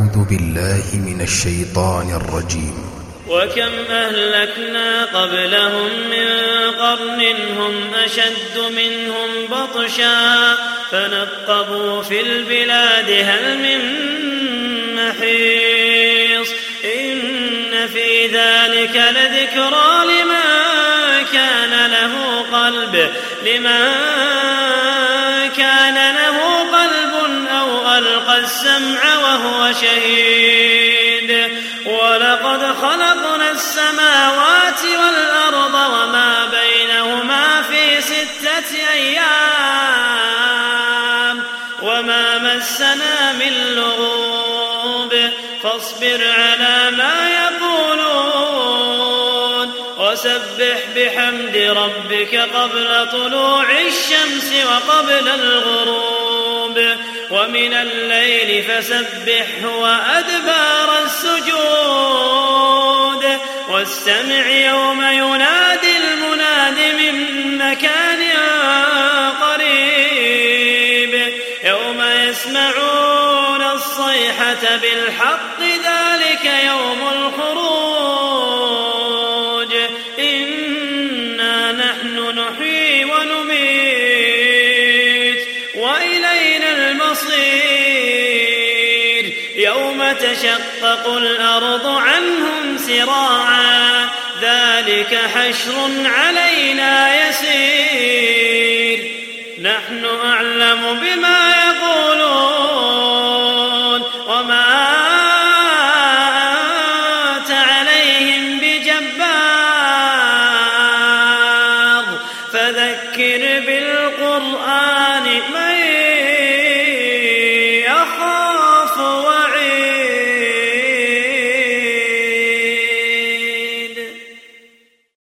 أعوذ بالله من الشيطان الرجيم. وكم أهلكنا قبلهم من قرن هم أشد منهم بطشا فنقبوا في البلاد هل من محيص إن في ذلك لذكرى لمن كان له قلب أو ألقى السمع وهو شهيد ولقد خلقنا السماوات والأرض وما بينهما في 6 أيام وما مسنا من لغوب فاصبر على ما يقولون وسبح بحمد ربك قبل طلوع الشمس وقبل الغروب ومن الليل فسبحه وأدبار السجود واستمع يوم ينادي المناد من مكان قريب يوم يسمعون الصيحة بالحق ذلك يوم الخروج إنا نحن نحيي ونميت وإلينا المصير يوم تشقق الأرض عنهم سراعا ذلك حشر علينا يسير نحن أعلم بما يقولون وما